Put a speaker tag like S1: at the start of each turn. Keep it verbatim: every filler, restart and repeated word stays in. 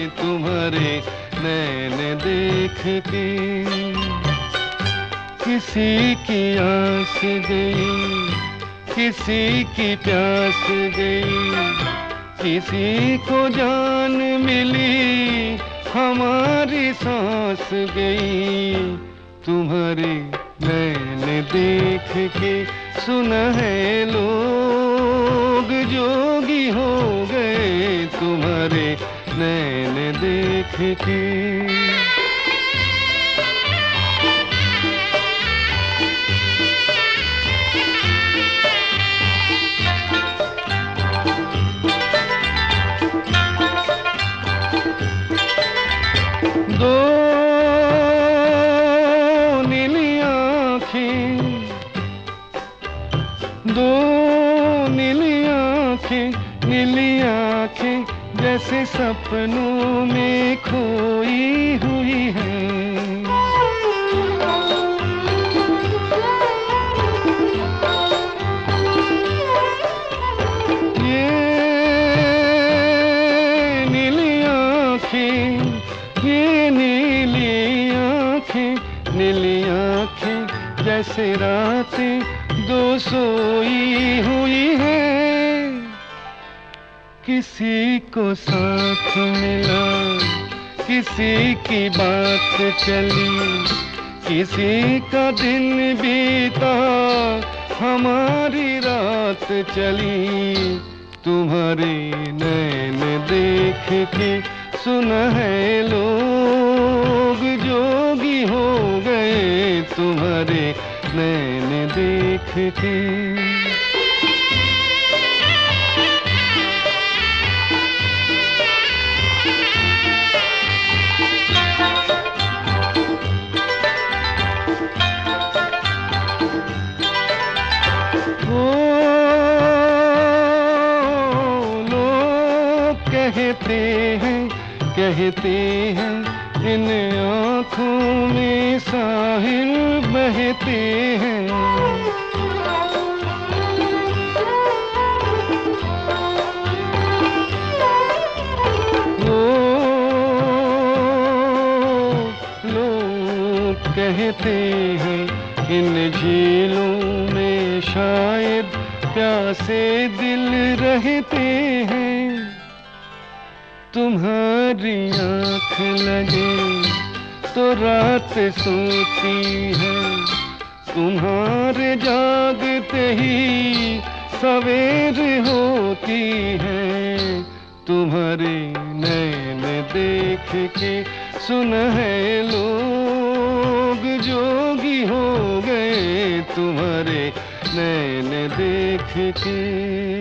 S1: तुम्हारे नैन देख के। किसी की आस गई, किसी की प्यास गई, किसी को जान मिली, हमारी सांस गई। तुम्हारे नैन देख के सुना है लोग जोगी हो गए, तुम्हारे नैन देख के। दो नीली आँखें, दो नीली आँखें, नीली आँखें जैसे सपनों में खोई हुई हैं। ये नीली आँखें, ये नीली आँखें, नीली आँखें जैसे रातें दो सोई हुई है। किसी को साथ मिला, किसी की बात चली, किसी का दिन बीता, हमारी रात चली। तुम्हारे नैन देख के सुना है लोग जोगी हो गए, तुम्हारे नैन देख के। ओ लोग कहते हैं, कहते हैं इन आँखों में साहिल बहते हैं। वो लोग कहते हैं इन झीलों में शायद प्यासे दिल रहते हैं। तुम्हारी आँख लगे तो रात सोती है, तुम्हारे जागते ही सवेर होती है। तुम्हारे नैन देख के सुना है लोग जोगी हो गए, तुम्हारे नैन देख के।